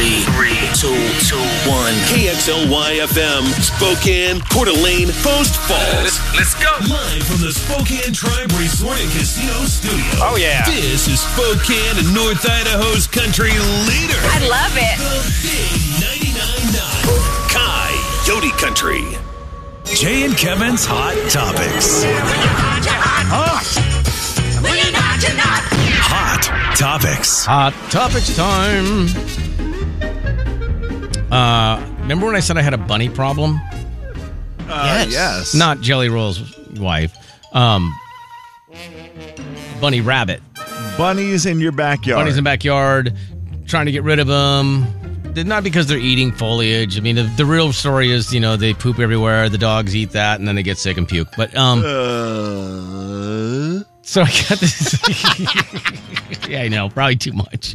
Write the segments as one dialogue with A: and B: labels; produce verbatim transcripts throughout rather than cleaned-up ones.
A: Three, three, two, two, one. K X L Y F M, Spokane, Coeur d'Alene, Post Falls. Let's go. Live from the Spokane Tribe Resort and Casino Studio.
B: Oh, yeah.
A: This is Spokane and North Idaho's country leader.
C: I love it.
A: The Big ninety-nine point nine. Coyote Country.
D: Jay and Kevin's Hot Topics. Hot Topics.
B: Hot Topics time. Uh, remember when I said I had a bunny problem?
E: Uh, yes. yes.
B: Not Jelly Roll's wife. Um, bunny rabbit.
E: Bunnies in your backyard.
B: Bunnies in the backyard. Trying to get rid of them. Not because they're eating foliage. I mean, the, the real story is, you know, they poop everywhere. The dogs eat that, and then they get sick and puke. But, um...
E: Uh...
B: So I got this... yeah, I know. Probably too much.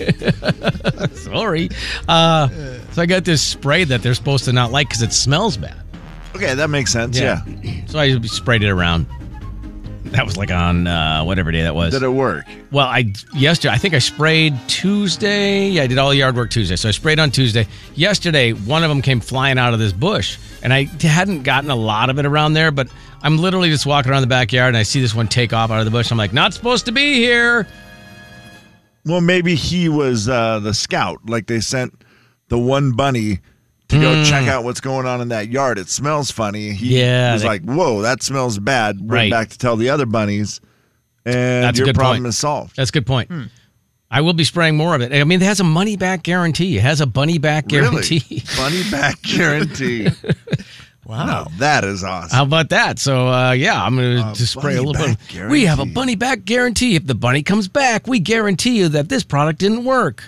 B: Sorry. Uh, so I got this spray that they're supposed to not like because it smells bad.
E: Okay, that makes sense, yeah.
B: yeah. So I sprayed it around. That was like on uh, whatever day that was.
E: Did it work?
B: Well, I yesterday I think I sprayed Tuesday. Yeah, I did all the yard work Tuesday. So I sprayed on Tuesday. Yesterday, one of them came flying out of this bush, and I hadn't gotten a lot of it around there. But I'm literally just walking around the backyard, and I see this one take off out of the bush. I'm like, not supposed to be here.
E: Well, maybe he was uh, the scout. Like they sent the one bunny to go mm. check out what's going on in that yard. It smells funny. He
B: yeah,
E: was
B: they,
E: like, whoa, that smells bad. Bring
B: right.
E: back to tell the other bunnies, and
B: That's
E: your
B: a good
E: problem
B: point.
E: is solved.
B: That's a good point. Hmm. I will be spraying more of it. I mean, it has a money back guarantee. It has a bunny back guarantee.
E: Really? Bunny back guarantee. Wow. Now, that is awesome.
B: How about that? So, uh, yeah, I'm going to
E: uh,
B: just spray a little bit.
E: Guarantee.
B: We have a bunny back guarantee. If the bunny comes back, we guarantee you that this product didn't work.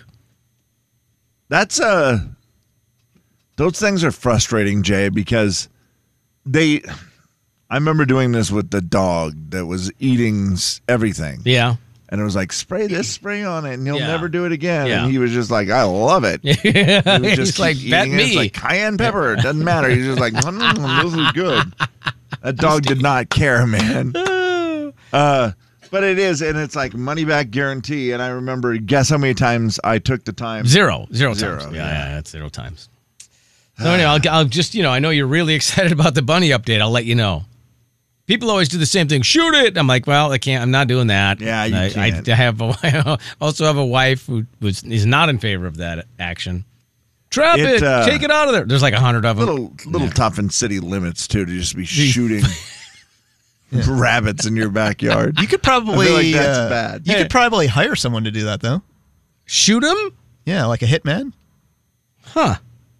E: That's a... Uh, Those things are frustrating, Jay, because they... I remember doing this with the dog that was eating everything.
B: Yeah.
E: And it was like, spray this spray on it, and he'll
B: yeah.
E: never do it again.
B: Yeah.
E: And he was just like, I love it.
B: Yeah.
E: He was just
B: He's like, bet
E: me.
B: me.
E: It's like cayenne pepper. It doesn't matter. He's just like, mm, this is good. That dog did not care, man. Uh, but it is, and it's like money back guarantee. And I remember, guess how many times I took the time?
B: Zero. Zero,
E: Zero
B: times.
E: yeah.
B: Yeah, yeah, that's zero times. So anyway, I'll, I'll just, you know, I know you're really excited about the bunny update. I'll let you know. People always do the same thing. Shoot it. I'm like, well, I can't. I'm not doing that.
E: Yeah, you
B: I,
E: can't.
B: I have a, I also have a wife who was, is not in favor of that action. Trap it. it uh, take it out of there. There's like a hundred of them.
E: Little, little yeah. tough in city limits, too, to just be shooting yeah. rabbits in your backyard.
F: You could probably...
E: I feel like that's
F: uh,
E: bad.
F: You hey. could probably hire someone to do that, though.
B: Shoot them?
F: Yeah, like a hitman.
B: Huh.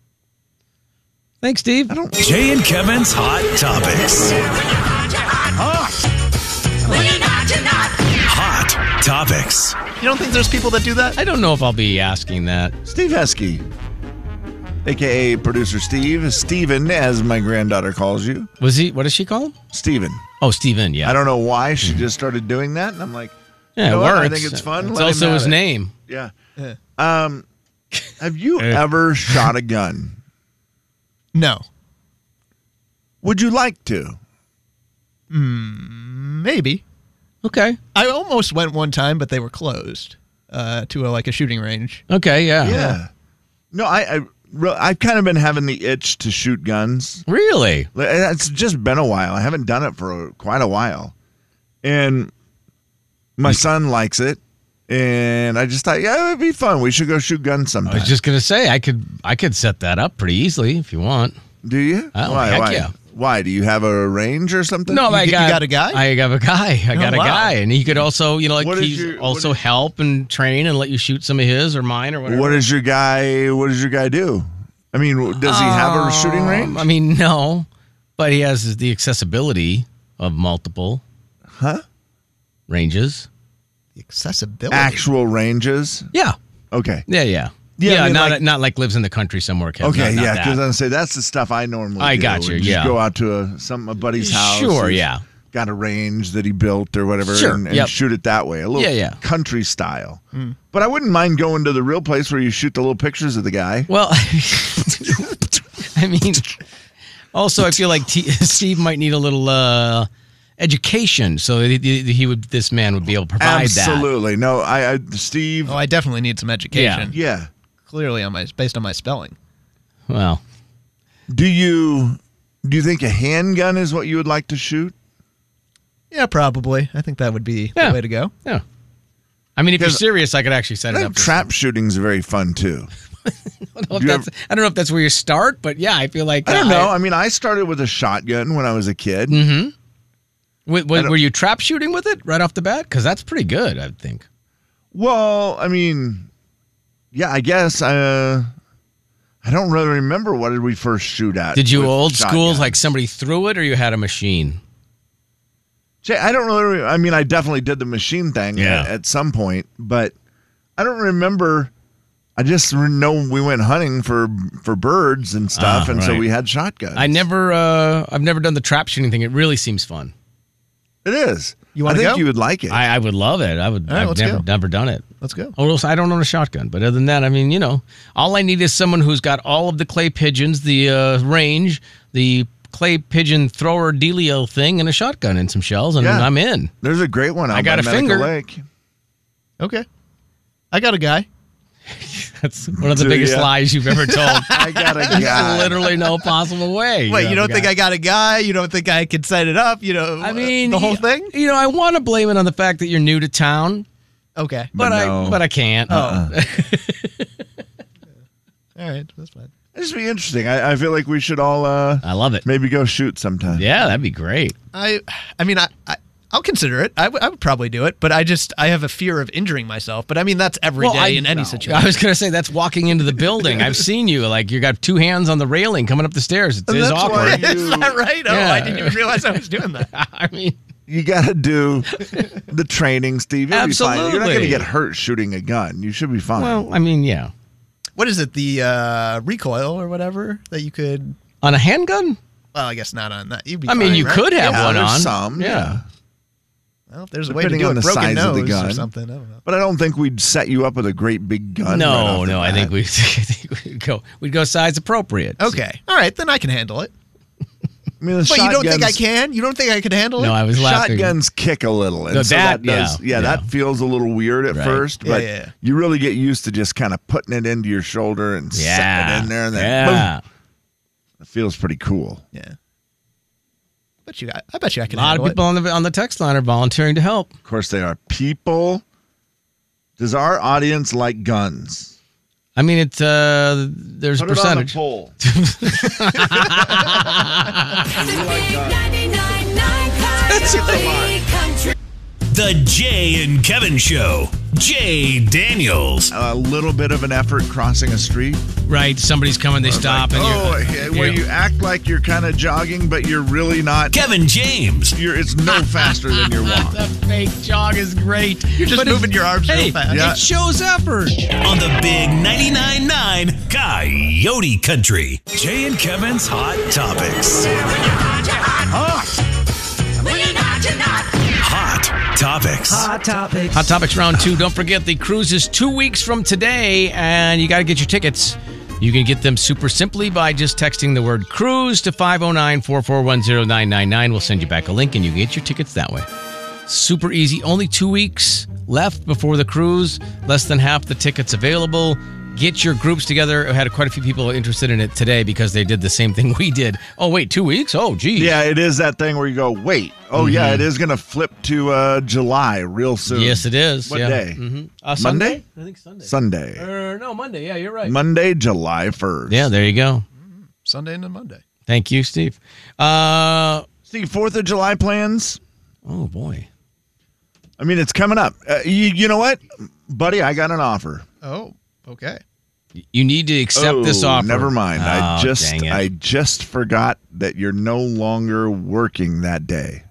B: Thanks, Steve.
E: I don't...
D: Jay and Kevin's Hot Topics. Hot Topics.
F: You don't think there's people that do that?
B: I don't know if I'll be asking that.
E: Steve Heskey, a k a. Producer Steve. Steven, as my granddaughter calls you.
B: Was he? What does she call him?
E: Steven.
B: Oh, Steven, yeah.
E: I don't know why she just started doing that, and I'm like,
B: yeah,
E: you know
B: it
E: what?
B: works.
E: I think it's fun.
B: It's
E: Let
B: also
E: him
B: his
E: have it.
B: name.
E: Yeah. yeah. Um, have you ever shot a gun?
F: No.
E: Would you like to?
F: Mm, maybe.
B: Okay.
F: I almost went one time, but they were closed uh, to a, like a shooting range.
B: Okay, yeah.
E: Yeah. No, I, I, I've kind of been having the itch to shoot guns.
B: Really?
E: It's just been a while. I haven't done it for a, quite a while. And my son likes it. And I just thought, yeah, it would be fun. We should go shoot guns sometime.
B: I was just gonna say I could I could set that up pretty easily if you want.
E: Do you?
B: Oh,
E: why?
B: heck
E: Why?
B: yeah.
E: Why? Do you have a range or something?
B: No,
F: you,
B: I
F: you
B: got,
F: got a guy.
B: I have a guy. I
F: oh,
B: got a
F: wow.
B: guy, and he could also, you know, like
E: what
B: he's
E: your,
B: also
E: is,
B: help and train and let you shoot some of his or mine or whatever.
E: What does your guy? What does your guy do? I mean, does he have a shooting range?
B: I mean, no, but he has the accessibility of multiple,
E: huh?
B: Ranges.
F: The accessibility.
E: Actual ranges.
B: Yeah.
E: Okay.
B: Yeah, yeah.
E: Yeah,
B: yeah,
E: I mean,
B: not
E: like,
B: not like lives in the country somewhere. Kevin.
E: Okay,
B: not,
E: yeah,
B: not
E: because
B: that.
E: I say that's the stuff I normally.
B: I
E: do.
B: got you.
E: Just
B: Yeah,
E: go out to a some a buddy's house.
B: Sure, yeah.
E: Got a range that he built or whatever,
B: Sure,
E: and, and
B: yep.
E: shoot it that way. A little
B: Yeah, yeah.
E: country style. Mm. But I wouldn't mind going to the real place where you shoot the little pictures of the guy.
B: Well, I mean, also I feel like T- Steve might need a little uh, education, so he, he would. This man would be able to provide
E: Absolutely.
B: that.
E: No, I, I Steve.
F: Oh, I definitely need some education.
E: Yeah.
F: clearly on my based on my spelling.
B: Well,
E: Do you do you think a handgun is what you would like to shoot?
F: Yeah, probably. I think that would be
B: Yeah.
F: the way to go.
B: yeah. I mean, if you're
E: Because
B: serious, I could actually set
E: I
B: it
E: think
B: up.
E: trap shooting's very fun too.
B: I don't, know if
E: Do you
B: that's, I don't know if that's where you start, but yeah, I feel like
E: I don't
B: uh,
E: know. I mean, I started with a shotgun when I was a kid.
B: Mm-hmm. W-
E: I
B: w-
E: don't-
B: were you trap shooting with it right off the bat? Because that's pretty good, I think.
E: Well, I mean, yeah, I guess. Uh, I don't really remember what did we first shoot at.
B: Did you
E: with
B: old schools
E: shotguns.
B: like somebody threw it, or you had a machine?
E: Jay, I don't really. re- I mean, I definitely did the machine thing
B: Yeah.
E: at, at some point, but I don't remember. I just re- know we went hunting for for birds and stuff,
B: Ah,
E: and so
B: right.
E: we had shotguns.
B: I never, uh, I've never done the trap shooting thing. It really seems fun.
E: It is.
F: You
E: I
F: wanna
E: think
F: go?
E: you would like it.
B: I, I would love it. I would.
F: All right,
B: I've
F: let's
B: never,
F: go.
B: never done it.
F: Let's go.
B: Oh, also, I don't own a shotgun, but other than that, I mean, you know, all I need is someone who's got all of the clay pigeons, the uh, range, the clay pigeon thrower dealio thing, and a shotgun and some shells, and
E: Yeah.
B: I'm in.
E: There's a great one. Out
B: I got
E: by
B: a
E: Medical
B: finger.
E: Lake.
F: Okay. I got a guy.
B: That's one of the
E: Do
B: biggest
E: ya?
B: lies you've ever told.
E: I got a
B: There's
E: guy.
B: literally no possible way.
F: Wait, you
B: have
F: don't
B: a
F: think
B: guy.
F: I got a guy? You don't think I can set it up? You know,
B: I mean,
F: the whole
B: y-
F: thing?
B: You know, I want to blame it on the fact that you're new to town,
F: Okay.
B: but,
E: But no.
B: I but I can't.
F: Oh. All right, that's fine.
E: This would be interesting. I, I feel like we should all uh,
B: I love it.
E: maybe go shoot sometime.
B: Yeah, that'd be great.
F: I, I mean, I, I I'll consider it. I, w- I would probably do it, but I just I have a fear of injuring myself. But I mean, that's every day
B: Well, I-
F: in any
B: no.
F: situation.
B: I was gonna say that's walking into the building. I've seen you like you got two hands on the railing coming up the stairs. It
E: And
B: is
E: that's
B: awkward.
E: why-
F: Is that right? Oh,
B: Yeah.
F: I didn't even realize I was doing that.
B: I mean,
E: You got to do the training, Steve. You'll be fine. You're not going
B: Absolutely.
E: to get hurt shooting a gun. You should be fine.
B: well, I mean, yeah.
F: What is it? The uh, recoil or whatever that you could?
B: On a handgun?
F: Well, I guess not on that. You'd be
B: I mean,
F: fine,
B: you
F: right?
B: could have
E: Yeah,
B: one
E: there's
B: on.
E: some, yeah.
F: Well, if there's a way to
E: Depending
F: do
E: on
F: it,
E: the
F: broken
E: size
F: nose
E: of the
F: or
E: gun.
F: something. I don't know.
E: But I don't think we'd set you up with a great big gun. right
B: No,
E: off the
B: no. I
E: bat.
B: think we I think we'd go we'd go size appropriate.
F: Okay, all right, then I can handle it.
E: I mean, the
F: But you don't think I
E: shotguns-
F: can? You don't think I could handle it?
B: No, I was laughing.
E: Shotguns kick a little, and
B: No,
E: so
B: that-
E: that, does.
B: yeah,
E: Yeah, that
B: yeah.
E: feels a little weird at
B: Right.
E: first,
F: Yeah,
E: but
F: yeah, yeah.
E: you really get used to just kind of putting it into your shoulder and
B: Yeah.
E: setting it in there, and then
B: yeah.
E: boom. It feels pretty cool.
F: Yeah. But you, I, I bet you I
B: A
F: can
B: lot of
F: handle
B: people on the on the text line are volunteering to help.
E: Of course, they are people. Does our audience like guns?
B: I mean, it's uh, there's
E: Put
B: a
E: it on the
B: percentage.
E: poll.
A: That's The Jay and Kevin Show. Jay Daniels.
E: A little bit of an effort crossing a street.
B: Right, somebody's coming, they stop, and
E: oh,
B: you're,
E: yeah, where you act like you're kind of jogging, but you're really not.
A: Kevin James.
E: You're, it's no faster than your walk.
B: the fake jog is great.
F: You're just
B: But
F: moving
B: it's-
F: your arms
B: hey,
F: real fast.
E: Yeah.
B: It shows effort.
A: On the big ninety-nine point nine Coyote Country.
D: Jay and Kevin's Hot Topics. Hot Topics.
B: Hot Topics round two. Don't forget the cruise is two weeks from today, and you got to get your tickets. You can get them super simply by just texting the word cruise to five oh nine, four four one, oh nine nine nine. We'll send you back a link, and you can get your tickets that way. Super easy. Only two weeks left before the cruise. Less than half the tickets available. Get your groups together. I had quite a few people interested in it today because they did the same thing we did. Oh, wait, two weeks? Oh, geez.
E: Yeah, it is that thing where you go, wait. Oh, yeah, it is going to flip to uh, July real soon.
B: Yes, it is.
E: What
B: yeah.
E: day?
B: Mhm. Uh,
E: Monday?
B: Sunday? I think Sunday.
E: Sunday.
B: Uh, no, Monday. Yeah, you're right.
E: Monday, July first.
B: Yeah, there you go.
F: Sunday into Monday.
B: Thank you, Steve. Uh,
E: See, fourth of July plans?
B: oh, boy.
E: I mean, it's coming up. Uh, you, you know what? Buddy, I got an offer.
F: Oh, okay.
B: You need to accept this
E: Oh,
B: offer.
E: Never mind. I
B: Oh,
E: just
B: dang it.
E: I just forgot that you're no longer working that day.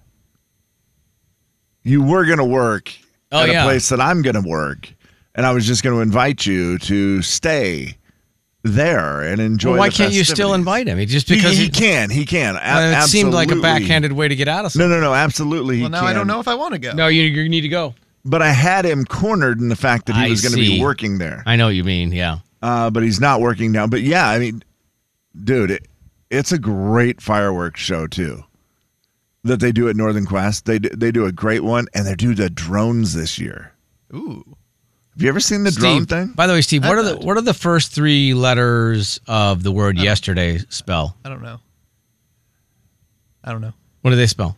E: You were going to work
B: Oh,
E: at
B: yeah.
E: a place that I'm going to work, and I was just going to invite you to stay there and enjoy
B: Well, why
E: the
B: can't you still
E: festivities.
B: invite him? He- Just
E: He,
B: because
E: he
B: he,
E: can. He can. A-
B: uh, it seemed like a
E: absolutely.
B: backhanded way to get out of
E: No,
B: something.
E: no, no. Absolutely, he
F: Well, now
E: can.
F: I don't know if I want to go.
B: No, you, you need to go.
E: But I had him cornered in the fact that he
B: I
E: was going to
B: see.
E: be working there.
B: I know what you mean, yeah.
E: Uh, but he's not working now. But yeah, I mean, dude, it, it's a great fireworks show too that they do at Northern Quest. They do, they do a great one, and they do the drones this year.
F: Ooh.
E: Have you ever seen the drone
B: Steve,
E: thing?
B: by the way, Steve, what
F: I've
B: are the
F: not.
B: what are the first three letters of the word yesterday spell?
F: I don't know. I don't know.
B: What do they spell?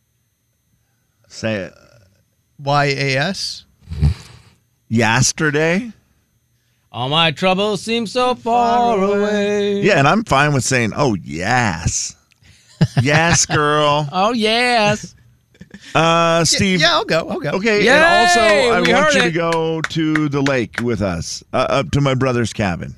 E: Say it.
F: Y A S?
E: Yesterday?
B: All my troubles seem so far away.
E: Yeah, and I'm fine with saying, oh, yes. Yes, girl.
B: Oh, yes.
E: Uh, Steve.
F: Yeah, I'll go. I'll go.
E: Okay,
B: Yay,
E: and also I
B: we
E: want
B: heard
E: you
B: it.
E: to go to the lake with us, uh, up to my brother's cabin.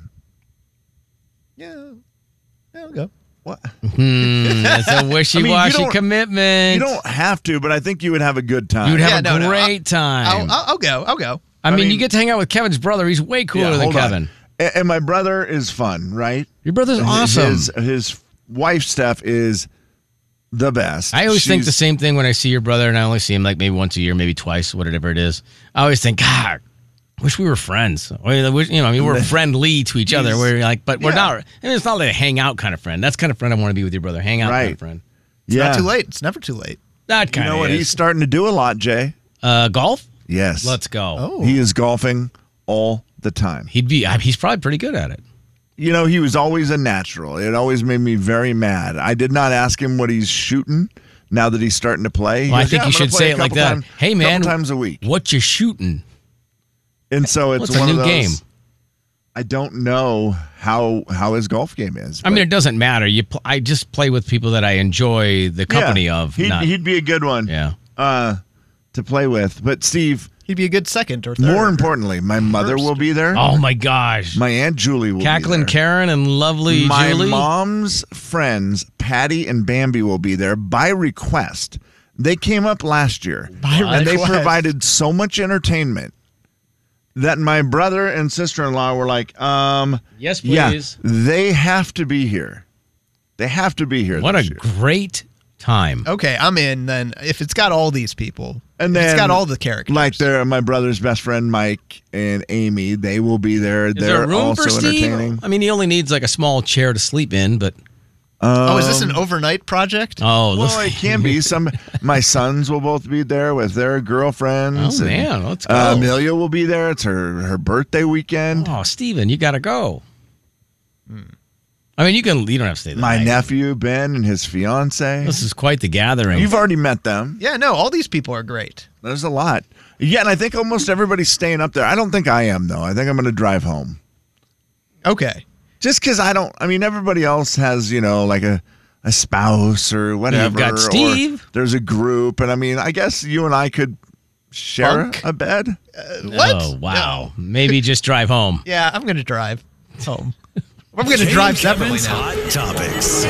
F: Yeah. Yeah, I'll go.
E: What?
B: Hmm, that's a wishy-washy
E: don't-
B: commitment.
E: You don't have to, but I think you would have a good time.
B: You'd have
F: Yeah,
B: a
F: no, no,
B: great time.
F: I'll, I'll, I'll go. I'll go.
B: I, mean,
E: mean-
B: you get to hang out with Kevin's brother. He's way cooler
E: Yeah,
B: than
E: hold on.
B: Kevin.
E: A- And my brother is fun, right?
B: Your brother's awesome.
E: His, his wife, Steph, is the best.
B: I always think the
E: She's-
B: same thing when I see your brother, and I only see him like maybe once a year, maybe twice, whatever it is. I always think, God, I wish we were friends. Or, I wish- You know, I mean, we're friendly to each other.
E: He's-
B: We're like, but we're
E: yeah.
B: not. I mean, it's not like a hang out kind of friend. That's the kind of friend I want to be with your brother. Hang out kind
E: Right.
B: of friend.
F: It's
E: Yeah.
F: not too late. It's never too late.
B: That
E: You
B: kind
E: know
B: of
E: what?
B: is.
E: He's starting to do a lot, Jay.
B: uh, golf.
E: Yes.
B: Let's go.
F: Oh.
E: He is golfing all the time.
B: He'd be. uh, He's probably pretty good at it.
E: You know, he was always a natural. It always made me very mad. I did not ask him what he's shooting now that he's starting to play. He
B: Well, I
E: goes,
B: think
E: "Yeah,
B: you
E: I'm
B: should
E: gonna play
B: say
E: a
B: it like
E: couple
B: that.
E: time-
B: Hey, man,
E: couple times a week.
B: What you shooting?
E: And so it's
B: Well, it's a
E: one
B: new
E: of those,
B: game.
E: I don't know how how his golf game is.
B: I mean,
E: but-
B: it doesn't matter. You. Pl- I just play with people that I enjoy the company
E: yeah,
B: of.
E: He'd,
B: not,
E: he'd be a good one
B: yeah.
E: uh, to play with. But Steve,
F: He'd be a good second or third.
E: more importantly, my mother will be there.
B: Oh my gosh.
E: My Aunt Julie will
B: Cackling
E: be there.
B: Karen and lovely
E: My
B: Julie.
E: mom's friends, Patty and Bambi, will be there by request. They came up last year,
F: By
E: and they
F: request.
E: provided so much entertainment that my brother and sister-in-law were like, um,
B: Yes,
E: yeah,
B: please.
E: they have to be here. They have to be here
B: What a
E: this year.
B: great time.
F: Okay, I'm in then. If it's got all these people,
E: And
F: if
E: then
F: it's got all the characters.
E: Like they're my brother's best friend, Mike and Amy. They will be there.
B: Is
E: They're
B: there room
E: also
B: for Steve?
E: entertaining.
B: I mean, he only needs like a small chair to sleep in, but
F: oh, is this an overnight project?
B: oh,
E: Well,
B: listen.
E: it can be. Some my sons will both be there with their girlfriends.
B: Oh,
E: and,
B: man, let's go.
E: Uh, Amelia will be there. It's her her birthday weekend.
B: Oh, Steven, you got to go. I mean, you can. You don't have to stay the
E: My
B: night.
E: nephew Ben and his fiance.
B: This is quite the gathering.
E: You've already met them.
F: Yeah, no, all these people are great.
E: There's a lot. Yeah, and I think almost everybody's staying up there. I don't think I am though. I think I'm going to drive home.
F: Okay.
E: Just because I don't. I mean, everybody else has you know like a a spouse or whatever.
B: got
E: or
B: Steve.
E: there's a group, and I mean, I guess you and I could share
F: Bunk?
E: a bed.
F: What?
B: Oh, wow. Maybe just drive home.
F: Yeah, I'm going to drive home. I'm going to drive
D: Jay and
F: separately
D: Kevin's
F: now.
D: Hot Topics.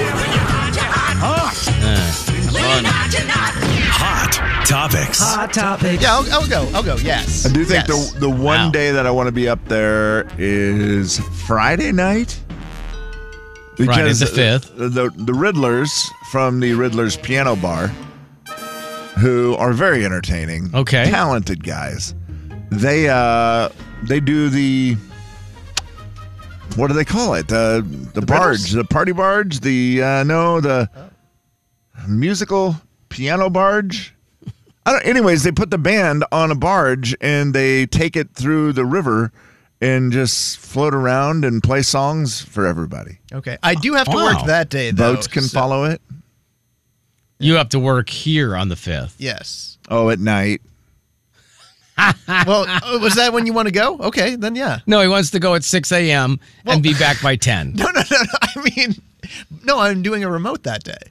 B: Fun.
D: Hot Topics.
F: Yeah, I'll, I'll go. I'll go. Yes.
E: I do think
F: Yes.
E: the the one
B: Wow.
E: day that I want to be up there is Friday night.
B: Friday's the fifth.
E: The, the the Riddlers from the Riddlers Piano Bar, who are very entertaining,
B: Okay.
E: talented guys. They uh they do the what do they call it? The the, barge,
F: Riddles?
E: the party barge, the uh no, the musical piano barge. I don't, anyways, they put the band on a barge and they take it through the river and just float around and play songs for everybody.
F: Okay. I do have to
B: Wow.
F: work that day, though.
E: Boats can
F: so-
E: follow it.
B: You have to work here on the fifth.
F: Yes.
E: Oh, at night.
F: Well, oh, was that when you want to go? Okay, then yeah.
B: No, he wants to go at six a.m.
F: Well-
B: and be back by ten.
F: No, no, no, no. I mean, no, I'm doing a remote that day.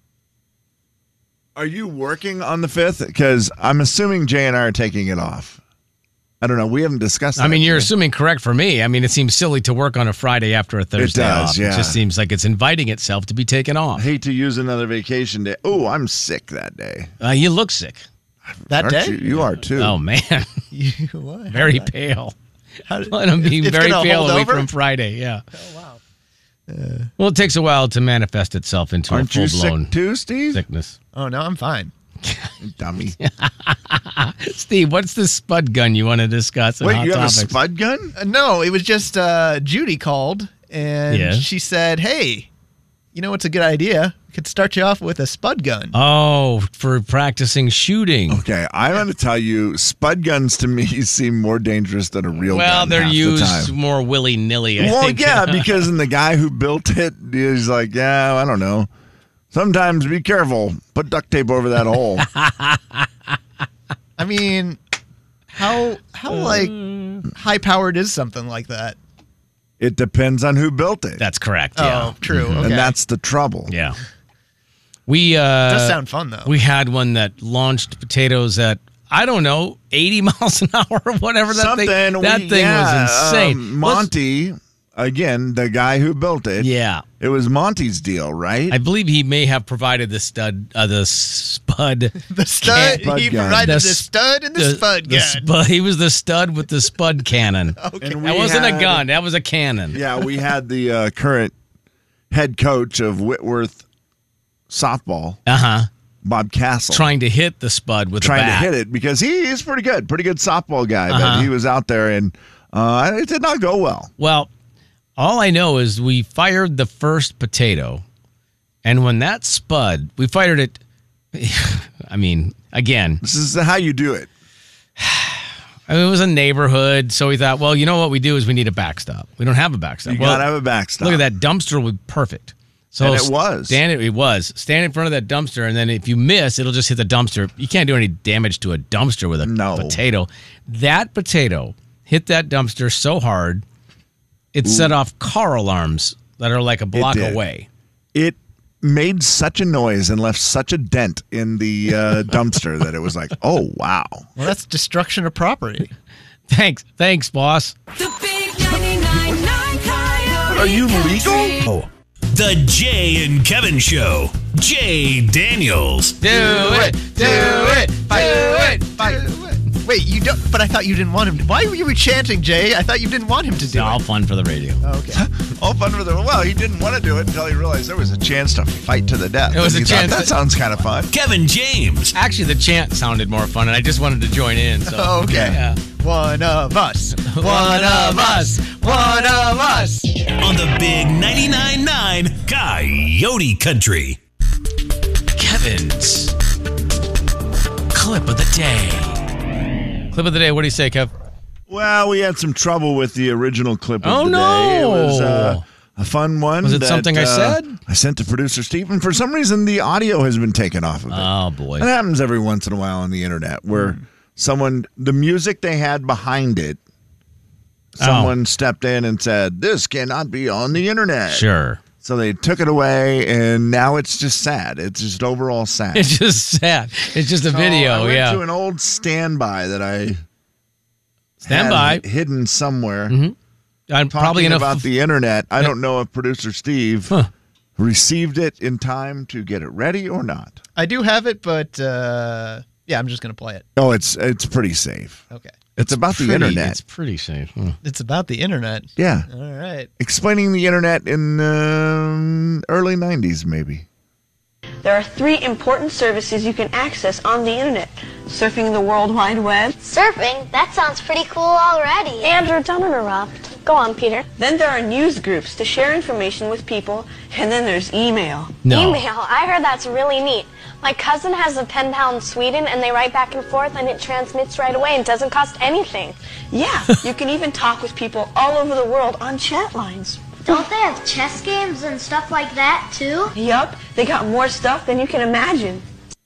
E: Are you working on the fifth? Because I'm assuming Jay and I are taking it off. I don't know. We haven't discussed that.
B: I mean, you're
E: yet.
B: assuming correct for me. I mean, it seems silly to work on a Friday after a Thursday
E: does,
B: off.
E: yeah.
B: It just seems like it's inviting itself to be taken
E: I
B: off.
E: hate to use another vacation day. Oh, I'm sick that day.
B: Uh, you look sick.
F: That
E: Aren't
F: day?
E: You? you are too.
B: Oh, man.
F: You, what?
B: Very pale.
F: How did-
B: I'm being
F: it's
B: very
F: gonna
B: pale
F: hold
B: away
F: over?
B: from Friday. Yeah.
F: Oh, wow.
B: Well, it takes a while to manifest itself into
E: Aren't
B: a
E: you
B: full blown
E: sick too, Steve?
B: sickness.
F: Oh, no, I'm fine.
E: Dummy.
B: Steve, what's the spud gun you want to discuss? in
E: Wait,
B: Hot
E: you have
B: Topics?
E: a spud gun?
F: Uh, no, it was just uh, Judy called and
B: Yeah.
F: she said, hey, you know what's a good idea? could start you off with a spud gun.
B: Oh, for practicing shooting.
E: Okay, I'm going to tell you, spud guns to me seem more dangerous than a real
B: Well,
E: gun.
B: they're
E: half
B: used
E: the time.
B: more willy nilly. I
E: Well,
B: think.
E: yeah, because in the guy who built it, he's like, yeah, I don't know. Sometimes be careful. Put duct tape over that hole.
F: I mean, how how like high powered is something like that?
E: It depends on who built it.
B: That's correct. Yeah.
F: Oh, true. Okay.
E: And that's the trouble.
B: Yeah. We uh
F: does sound fun though.
B: we had one that launched potatoes at I don't know, eighty miles an hour or whatever that
E: Something.
B: thing that
E: we,
B: thing
E: yeah,
B: was insane.
E: um, Monty, again, the guy who built it.
B: Let's- yeah.
E: It was Monty's deal, right?
B: I believe he may have provided the stud uh, the spud
F: the stud.
E: Spud
F: He
E: gun.
F: provided
B: The
F: the,
B: s-
F: stud and the, spud
B: the
F: gun.
B: spud- he was the stud with the spud cannon.
F: Okay.
E: And we
B: That wasn't a
E: had-
B: gun, that was a cannon.
E: Yeah, we had the uh, current head coach of Whitworth softball,
B: Uh-huh.
E: Bob Castle,
B: Trying to hit the spud with
E: trying
B: a bat.
E: to hit it because he is pretty good, pretty good softball guy,
B: Uh-huh.
E: but he was out there and uh, it did not go well.
B: Well, all I know is we fired the first potato, and when that spud, we fired it. I mean, again,
E: This is how you do it.
B: I mean, it was a neighborhood, so we thought, well, you know what we do is we need a backstop. We don't have a backstop.
E: You
B: well,
E: gotta have a backstop.
B: Look at that dumpster would be perfect. So
E: And it was.
B: Stand it, it was. Stand in front of that dumpster, and then if you miss, it'll just hit the dumpster. You can't do any damage to a dumpster with a
E: No.
B: potato. That potato hit that dumpster so hard, it set off car alarms that are like a block
E: did.
B: away.
E: It made such a noise and left such a dent in the uh, dumpster that it was like, oh wow.
F: Well, that's destruction of property.
B: Thanks, thanks, boss.
C: The big ninety-nine point nine Coyote
E: Are you
C: Country.
E: legal?
B: Oh,
D: The Jay and Kevin Show. Jay Daniels.
B: do it, do it, do it.
F: Fight. Wait, you don't. But I thought you didn't want him to. Why were you chanting, Jay? I thought you didn't want him to do
B: All
F: it.
B: fun for the radio.
F: Okay.
E: All fun for the well, he didn't want to do it until he realized there was a chance to fight to the death.
B: It was
E: And
B: a
E: he thought,
B: chance
E: that
B: to-
E: sounds kind of fun.
D: Kevin James.
B: Actually, the chant sounded more fun, and I just wanted to join in. So
F: Oh, okay.
B: Yeah.
F: One of us.
B: One of us.
F: One of us.
D: On the big ninety-nine point nine Coyote Country.
B: Kevin's clip of the day. Clip of the day. What do you say, Kev?
E: Well, we had some trouble with the original clip of
B: Oh,
E: the
B: no.
E: day. It was uh, a fun one.
B: Was it
E: that,
B: something I
E: uh,
B: said?
E: I sent to producer Steve, and for some reason, the audio has been taken off of it.
B: Oh boy.
E: It happens every once in a while on the internet where someone, the music they had behind it, someone stepped in and said, this cannot be on the internet.
B: Sure.
E: So they took it away, and now it's just sad. It's just overall sad.
B: It's just sad. It's just a
E: So
B: video.
E: I went
B: yeah.
E: to an old standby that I
B: Stand
E: had
B: by.
E: hidden somewhere.
B: I'm
E: Talking
B: probably enough.
E: about the internet. I don't know if producer Steve
B: Huh.
E: received it in time to get it ready or not.
F: I do have it, but uh, yeah, I'm just gonna play it.
E: Oh, it's it's pretty safe.
F: Okay.
E: It's, about the
B: Pretty-
E: internet.
B: It's pretty safe. Huh.
F: It's about the internet.
E: Yeah.
F: All right.
E: Explaining the internet in um, early nineties, maybe.
G: There are three important services you can access on the internet. Surfing the World Wide Web.
H: Surfing? That sounds pretty cool already.
I: Andrew, don't interrupt. Go on, Peter.
G: Then there are news groups to share information with people. And then there's email.
B: No.
I: Email. I heard that's really neat. My cousin has a pen pal in Sweden, and they write back and forth, and it transmits right away and doesn't cost anything.
G: Yeah, you can even talk with people all over the world on chat lines.
H: Don't they have chess games and stuff like that too?
G: Yup, they got more stuff than you can imagine.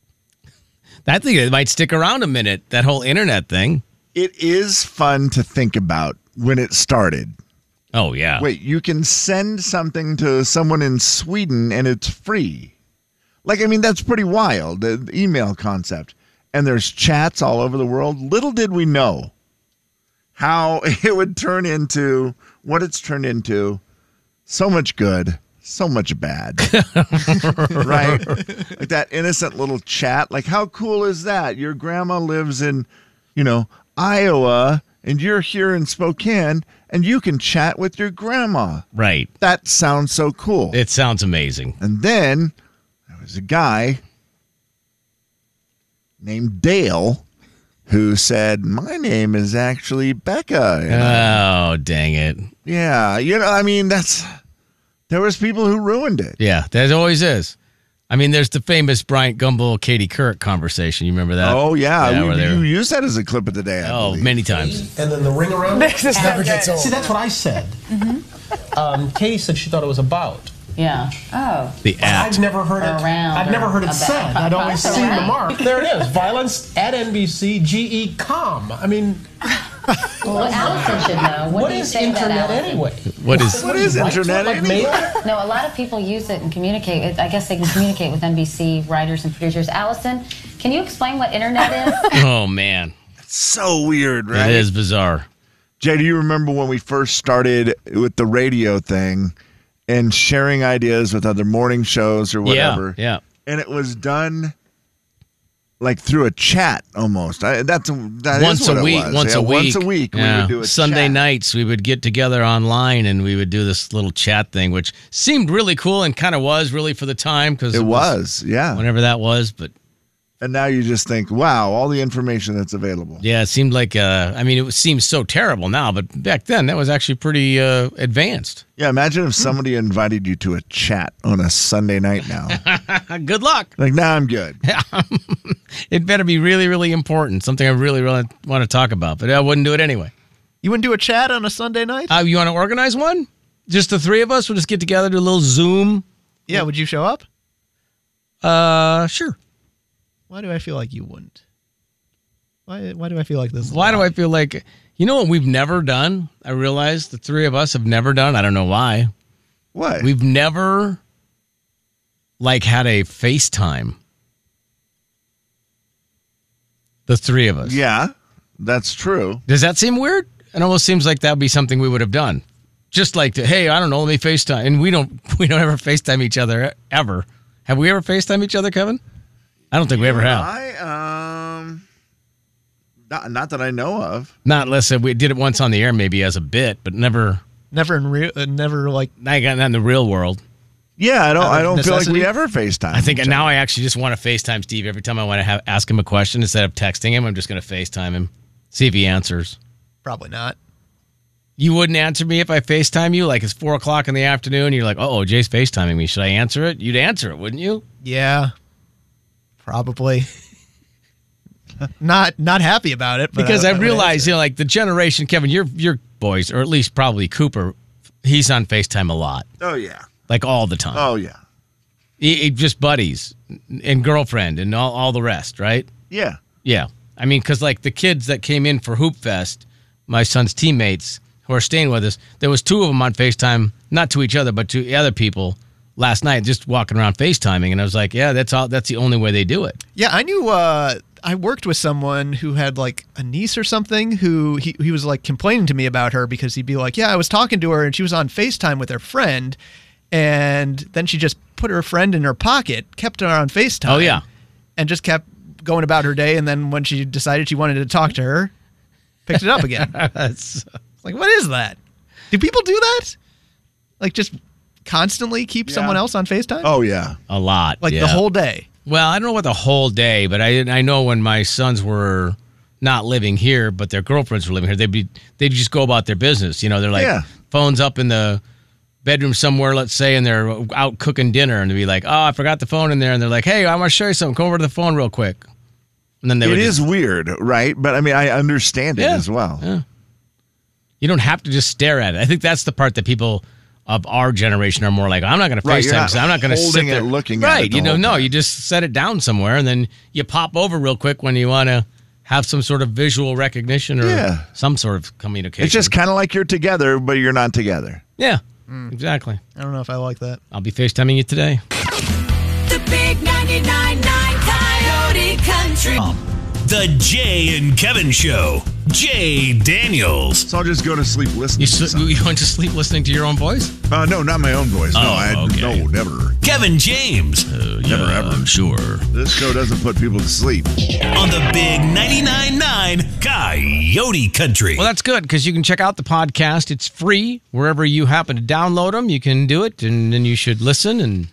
B: That thing it might stick around a minute. That whole internet thing.
E: It is fun to think about when it started.
B: Oh yeah.
E: Wait, you can send something to someone in Sweden and it's free. Like, I mean, that's pretty wild, the the email concept. And there's chats all over the world. Little did we know how it would turn into what it's turned into. So much good, so much bad. Right? Like that innocent little chat. Like, how cool is that? Your grandma lives in, you know, Iowa, and you're here in Spokane, and you can chat with your grandma.
B: Right.
E: That sounds so cool.
B: It sounds amazing.
E: And then there was a guy named Dale who said, my name is actually Becca. And I-
B: Oh dang it.
E: yeah, you know, I mean, that's, there was people who ruined it.
B: Yeah, there always is. I mean, there's the famous Bryant Gumbel, Katie Couric conversation. You remember that?
E: Oh, yeah.
B: yeah
E: we,
B: where they
E: you
B: were-
E: used that as a clip of the day, I
B: Oh,
E: believe.
B: many times.
J: And then the ring around
C: This is
J: never
C: not
J: gets
C: good.
J: old. See, that's what I said. Um, Katie said she thought it was about.
K: Yeah. Oh.
B: The
J: But
B: at.
J: I've never heard it.
K: Around
J: I've never
K: or
J: heard it
K: about.
J: said. I'd always
K: Around.
J: seen the mark. There it is. Violence at N B C G E com. I mean,
K: Well, Allison should know. What,
J: what
K: do you
J: is
K: say about
J: internet
K: Allison?
J: anyway?
B: What is-
E: What is
J: do you write to
E: internet
J: it, like
E: anyway?
J: mail?
K: No, a lot of people use it and communicate. with- I guess they can communicate with N B C writers and producers. Allison, can you explain what internet is?
B: Oh, man.
E: So weird, right?
B: It is bizarre.
E: Jay, do you remember when we first started with the radio thing and sharing ideas with other morning shows or whatever?
B: Yeah, yeah.
E: And it was done like through a chat almost. I, that's that
B: once
E: is what
B: a
E: it
B: week.
E: was.
B: Once
E: Yeah,
B: a week.
E: Once a week we
B: Yeah.
E: would do a
B: Sunday
E: chat.
B: nights we would get together online and we would do this little chat thing, which seemed really cool and kind of was really for the time because
E: It was, yeah.
B: whenever that was. But
E: And now you just think, wow, all the information that's available.
B: yeah, it seemed like uh, I mean, it seems so terrible now, but back then that was actually pretty uh, advanced.
E: Yeah, imagine if somebody invited you to a chat on a Sunday night now.
B: Good luck.
E: Like, nah, I'm good.
B: It better be really, really important, something I really, really want to talk about, but I wouldn't do it anyway.
F: You wouldn't do a chat on a Sunday night?
B: Uh, you want to organize one? Just the three of us? We'll just get together, do a little Zoom.
F: Yeah, would you show up?
B: Uh, sure.
F: Why do I feel like you wouldn't? Why Why do I feel like this? is
B: Why do
F: odd?
B: I feel like, you know what we've never done? I realize the three of us have never done. I don't know why.
E: What?
B: We've never like had a FaceTime. The three of us.
E: Yeah, that's true.
B: Does that seem weird? It almost seems like that would be something we would have done. Just like, to, hey, I don't know, let me FaceTime. And we don't we don't ever FaceTime each other ever. Have we ever FaceTime each other, Kevin? I don't think we ever have.
E: I um, not not that I know of.
B: Not unless we did it once on the air, maybe as a bit, but never.
F: Never in real, uh, never like.
B: I got not in the real world.
E: Yeah, I don't.
F: Out of
E: I don't feel like
F: necessity?
E: we ever FaceTime.
B: I think
E: each
B: now
E: other.
B: I actually just want to FaceTime Steve every time I want to have, ask him a question instead of texting him. I'm just going to FaceTime him, see if he answers.
F: Probably not.
B: You wouldn't answer me if I FaceTime you? Like it's four o'clock in the afternoon. You're like, oh, Jay's FaceTiming me. Should I answer it? You'd answer it, wouldn't you?
F: Yeah, probably. not not happy about it, but
B: Because I,
F: would
B: realize,
F: answer.
B: you know, like the generation, Kevin, your your boys, or at least probably Cooper, he's on FaceTime a lot,
E: Oh yeah.
B: like all the time.
E: Oh yeah.
B: He, he just buddies and girlfriend and all, all the rest, right?
E: Yeah.
B: Yeah. I mean, because like the kids that came in for Hoop Fest, my son's teammates who are staying with us, there was two of them on FaceTime, not to each other, but to other people last night, just walking around FaceTiming. And I was like, yeah, that's all. That's the only way they do it.
F: Yeah, I knew. Uh, I worked with someone who had like a niece or something who he, he was like complaining to me about her because he'd be like, yeah, I was talking to her and she was on FaceTime with her friend. And then she just put her friend in her pocket, kept her on FaceTime.
B: Oh, yeah.
F: And just kept going about her day. And then when she decided she wanted to talk to her, picked it up again.
B: That's,
F: Like, what is that? Do people do that? Like, just constantly keep
E: Yeah.
F: someone else on FaceTime?
E: Oh yeah.
B: a lot.
F: like
B: yeah.
F: the whole day.
B: Well, I don't know about the whole day, but I I know when my sons were not living here, but their girlfriends were living here, they'd be they'd just go about their business. You know, they're like
E: Yeah.
B: phones up in the bedroom somewhere, let's say, and they're out cooking dinner, and they'd be like, "Oh, I forgot the phone in there," and they're like, "Hey, I want to show you something. Come over to the phone real quick." And then they
E: It
B: would
E: is
B: just-
E: weird, right? But I mean, I understand it
B: Yeah.
E: as well.
B: Yeah. You don't have to just stare at it. I think that's the part that people of our generation are more like, I'm not going to
E: Right, you're
B: FaceTime.
E: not
B: so I'm not going to sit
E: holding it,
B: there
E: looking at
B: right.
E: it the
B: you know,
E: whole
B: no,
E: time.
B: you just set it down somewhere and then you pop over real quick when you want to have some sort of visual recognition or
E: Yeah.
B: some sort of communication.
E: It's just kind of like you're together, but you're not together.
B: yeah, exactly.
F: I don't know if I like that.
B: I'll be FaceTiming you today.
C: The big ninety-nine point nine Coyote Country.
D: The Jay and Kevin Show. Jay Daniels.
E: So I'll just go to sleep listening.
B: You,
E: to
B: sl-
E: something.
B: you went to sleep listening to your own voice?
E: Uh, no, not my own voice. No,
B: Oh,
E: I
B: okay.
E: no, never.
D: Kevin James.
E: Never ever.
B: I'm sure.
E: This show doesn't put people to sleep.
D: On the big ninety-nine point nine Coyote Country.
B: Well, that's good because you can check out the podcast. It's free wherever you happen to download them. You can do it, and then you should listen and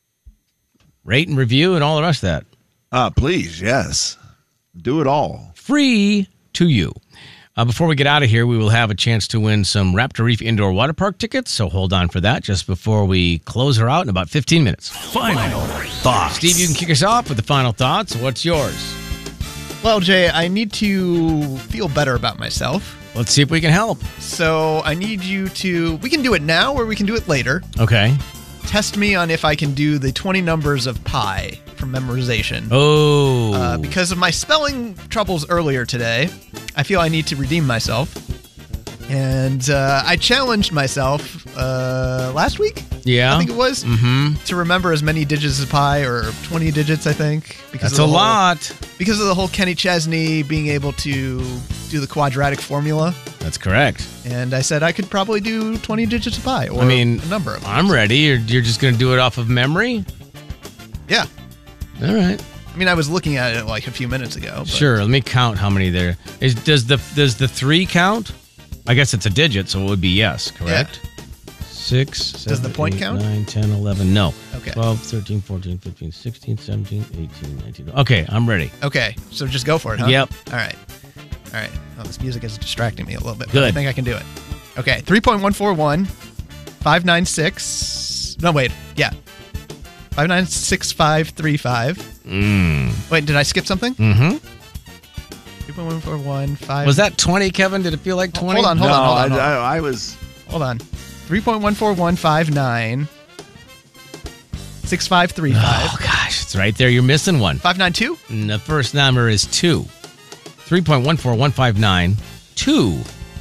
B: rate and review and all the rest of that.
E: Uh, please, yes. Do it all.
B: Free to you. Uh, before we get out of here, we will have a chance to win some Raptor Reef Indoor Water Park tickets, so hold on for that just before we close her out in about fifteen minutes.
D: Final thoughts.
B: Steve, you can kick us off with the final thoughts. What's yours?
F: Well, Jay, I need to feel better about myself.
B: Let's see if we can help.
F: So I need you to, we can do it now or we can do it later.
B: Okay.
F: Test me on if I can do the twenty numbers of pi from memorization.
B: Oh.
F: Uh, because of my spelling troubles earlier today, I feel I need to redeem myself. And uh, I challenged myself uh, last week.
B: Yeah.
F: I think it was.
B: Mm-hmm.
F: To remember as many digits as pi, or twenty digits, I think. Because
B: That's
F: of
B: a
F: the whole,
B: lot.
F: Because of the whole Kenny Chesney being able to do the quadratic formula.
B: That's correct.
F: And I said I could probably do twenty digits of pi, or
B: I mean,
F: a number of them.
B: I'm ready. You're, you're just going to do it off of memory?
F: Yeah.
B: All right.
F: I mean, I was looking at it like a few minutes ago. But.
B: Sure. Let me count how many there is. Does the does the three count? I guess it's a digit, so it would be yes, correct?
F: Yeah.
B: Six, seven,
F: Does the point
B: eight,
F: count?
B: nine, ten, eleven. No.
F: Okay.
B: twelve, thirteen, fourteen, fifteen, sixteen, seventeen, eighteen, nineteen. Okay, I'm ready.
F: Okay, so just go for it, huh?
B: Yep.
F: All right. All right. Oh, this music is distracting me a little bit. But
B: Good.
F: I think I can do it. Okay, three point one four one, five nine six. No, wait. Yeah. five nine six five three five.
B: Mm.
F: Wait, did I skip something?
B: Mm-hmm.
F: three point one four one, five.
B: Was that twenty, Kevin? Did it feel like twenty?
F: Hold on, hold
E: no,
F: on, hold on. Hold on.
E: I, I, I was.
F: Hold on. three point one four one five nine six five three five.
B: Oh, gosh. It's right there. You're missing one.
F: five nine two?
B: And the first number is two. three point one four one five nine two.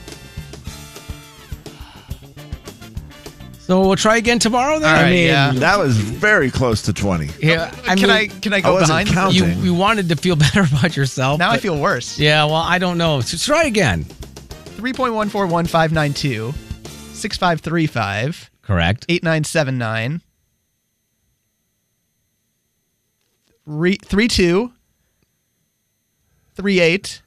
B: So we'll try again tomorrow then?
F: All right,
E: I mean,
F: yeah.
E: that was very close to twenty.
B: Yeah, I
F: can
B: mean,
F: I can I go
E: I wasn't
F: behind?
E: counting.
B: You, you wanted to feel better about yourself.
F: Now I
B: but-
F: feel worse.
B: Yeah, well, I don't know. So try again.
F: three point one four one five nine two six five three five
B: Correct.
F: eight nine seven nine Re- three two three eight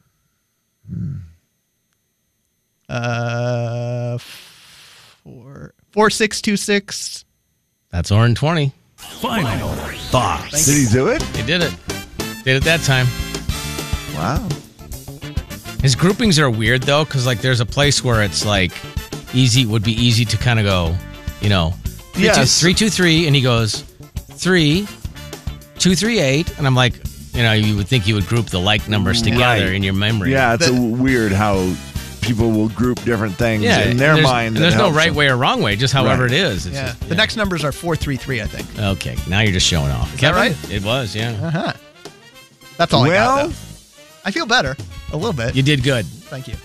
F: uh four four six two six.
B: That's Orin twenty.
D: Final thoughts.
E: Did he do it?
B: He did it. Did it that time.
E: Wow.
B: His groupings are weird though, because like there's a place where it's like easy would be easy to kind of go, you know, three,
E: Yes.
B: two, three, two, three, and he goes three, two, three, eight, and I'm like, you know, you would think you would group the like numbers together
E: Right.
B: in your memory.
E: Yeah, it's
F: The-
E: a weird how people will group different things
B: yeah.
E: in
B: and
E: their
B: there's,
E: mind.
B: And there's
E: that
B: no
E: helps
B: right
E: them.
B: way or wrong way, just however
E: Right.
B: it is. It's
F: Yeah.
B: just-
F: The next numbers are four three three, I think.
B: Okay, now you're just showing off.
F: Is that
B: Kevin?
F: right?
B: It was, yeah.
F: Uh-huh. That's all I
E: Well-
F: got, though. I feel better. A little bit.
B: You did good.
F: Thank you.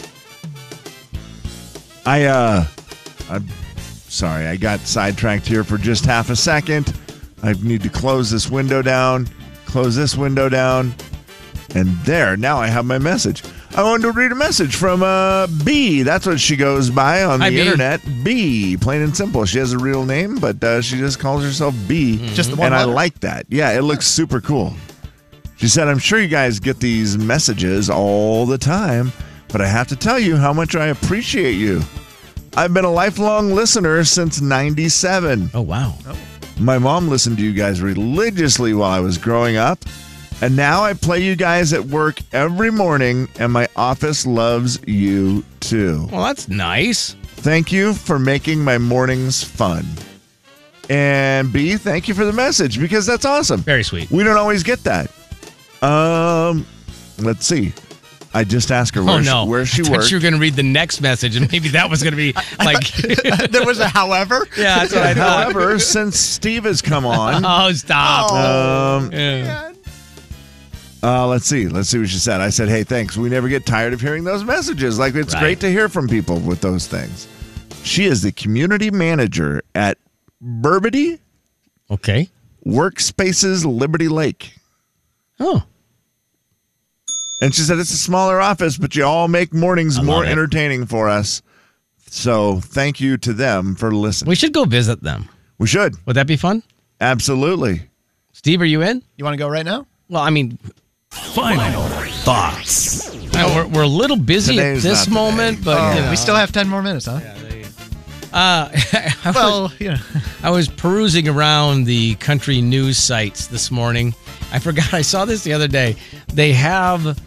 E: I uh, I'm sorry, I got sidetracked here for just half a second. I need to close this window down, close this window down, and there. Now I have my message. I wanted to read a message from uh, B. That's what she goes by on
B: Hi,
E: the
B: B.
E: internet. B, plain and simple. She has a real name, but uh, she just calls herself B.
F: Just the one
E: and I
F: letter?
E: like that. Yeah, it looks super cool. She said, I'm sure you guys get these messages all the time, but I have to tell you how much I appreciate you. I've been a lifelong listener since ninety-seven.
B: Oh, wow.
E: My mom listened to you guys religiously while I was growing up, and now I play you guys at work every morning, and my office loves you too.
B: Well, that's nice.
E: Thank you for making my mornings fun. And B, thank you for the message, because that's awesome.
B: Very sweet.
E: We don't always get that. Um, let's see. I just asked her where,
B: Oh, no.
E: she, where she
B: I thought
E: worked.
B: you were going to read the next message, and maybe that was going to be like.
F: There was a however?
B: Yeah, that's what I thought.
E: However, since Steve has come on,
B: Oh, stop.
E: um,
B: Yeah.
E: uh, let's see. Let's see what she said. I said, hey, thanks. We never get tired of hearing those messages. Like, it's
B: Right.
E: great to hear from people with those things. She is the community manager at Burbity
B: Okay.
E: Workspaces Liberty Lake.
B: Oh.
E: And she said, it's a smaller office, but you all make mornings
B: I love
E: more
B: it.
E: entertaining for us. So thank you to them for listening.
B: We should go visit them.
E: We should.
B: Would that be fun?
E: Absolutely.
B: Steve, are you in?
F: You want to go right now?
B: Well, I mean,
D: Final thoughts.
B: uh, we're, we're a little busy
E: Today's
B: at this
E: not today.
B: moment, but
F: Oh,
B: you know.
F: we still have ten more minutes, huh?
B: Uh, I, was,
F: Well, you know.
B: I was perusing around the country news sites this morning. I forgot I saw this the other day. They have,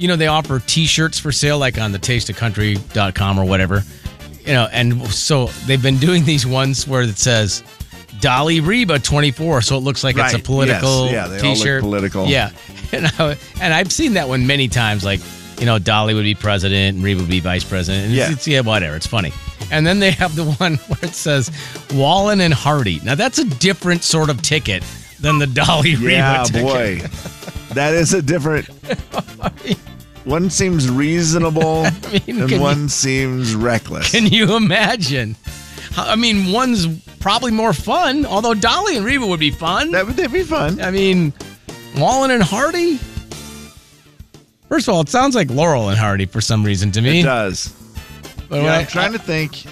B: you know, they offer T-shirts for sale, like on the taste of country dot com or whatever. You know, and so they've been doing these ones where it says Dolly Reba twenty-four, so it looks like
E: Right.
B: it's a political
E: Yes. Yeah, they all look
B: T-shirt.
E: political.
B: Yeah, and I, and I've seen that one many times. Like, you know, Dolly would be president and Reba would be vice president. And
E: Yeah.
B: It's, it's, yeah, whatever. It's funny. And then they have the one where it says Wallen and Hardy. Now that's a different sort of ticket than the Dolly
E: Yeah,
B: Reba ticket.
E: boy. That is a different. One seems reasonable,
B: mean,
E: and
B: can
E: one
B: you-
E: seems reckless.
B: Can you imagine? I mean, one's probably more fun, although Dolly and Reba would be fun.
E: That would that'd be fun.
B: I mean, Wallen and Hardy? First of all, it sounds like Laurel and Hardy for some reason to me.
E: It does.
B: But
E: Yeah,
B: when
E: I'm
B: I-
E: trying to think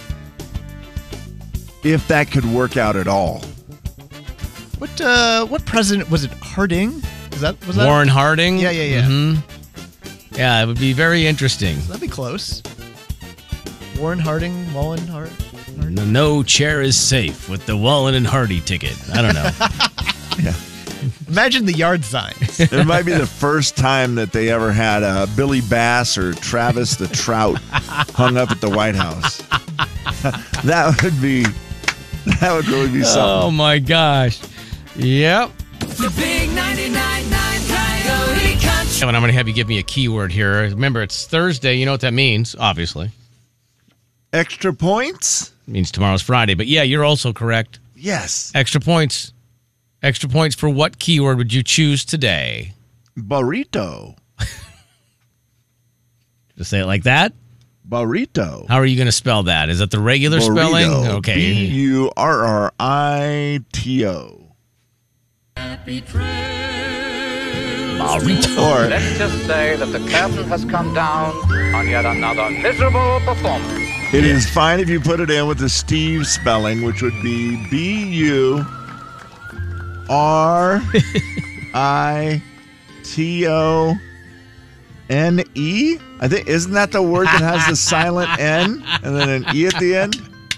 E: if that could work out at all.
F: What uh, what president was it? Harding? Is that was that
B: Warren Harding?
F: Yeah, yeah, yeah.
B: Mhm. Yeah, it would be very interesting.
F: That'd be close. Warren Harding, Wallen Hart.
B: No, no chair is safe with the Wallen and Hardy ticket. I don't know.
E: Yeah.
F: Imagine the yard signs.
E: It might be the first time that they ever had uh, Billy Bass or Travis the Trout hung up at the White House. That would be, that would really be
B: Oh
E: something.
B: my gosh. Yep.
C: The big ninety-nine point nine Coyote Country.
B: Kevin, I'm going to have you give me a keyword here. Remember, it's Thursday. You know what that means, obviously.
E: Extra points?
B: It means tomorrow's Friday. But yeah, you're also correct.
E: Yes.
B: Extra points. Extra points for what keyword would you choose today?
E: Burrito.
B: Just say it like that?
E: Burrito.
B: How are you going to spell that? Is that the regular spelling?
E: Burrito.
B: Okay.
E: B U R R I T O.
B: Burrito.
E: Or
L: Let's just say that the curtain has come down on yet another miserable performance.
E: it is fine if you put it in with the Steve spelling, which would be B U R I T O N E. I think, isn't that the word that has the silent N and then an E at the end?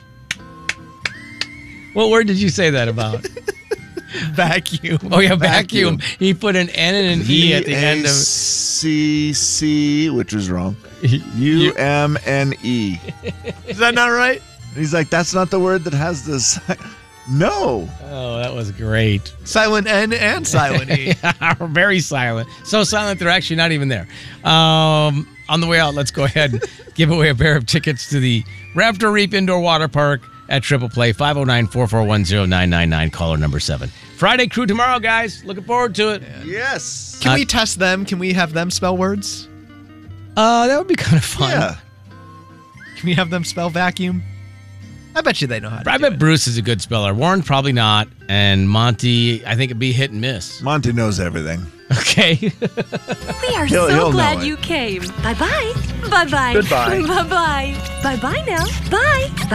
B: What word did you say that about?
F: Vacuum.
B: Oh, yeah, vacuum. He put an N and an E at the end of
E: C C, which is wrong. U M N E.
F: Is that not right?
E: He's like, that's not the word that has this. No.
B: Oh, that was great.
F: Silent N and silent E.
B: Yeah, very silent. So silent, they're actually not even there. Um, on the way out, let's go ahead and give away a pair of tickets to the Raptor Reef Indoor Water Park at Triple Play, five oh nine, four four one, oh nine nine nine, caller number seven. Friday crew tomorrow, guys. Looking forward to it.
E: Yes.
F: Can
B: Uh,
F: we test them? Can we have them spell words?
B: Uh, that would be kind of fun.
E: Yeah.
F: Can we have them spell vacuum? I bet you they know how to
B: I
F: do
B: bet
F: it.
B: Bruce is a good speller. Warren, probably not. And Monty, I think it'd be hit and miss.
E: Monty knows everything.
B: Okay.
C: We are
E: He'll- he'll
C: so
E: know
C: glad
E: it.
C: you came. Bye bye. Bye bye.
L: Goodbye.
C: Bye bye. Bye bye now. Bye. Bye.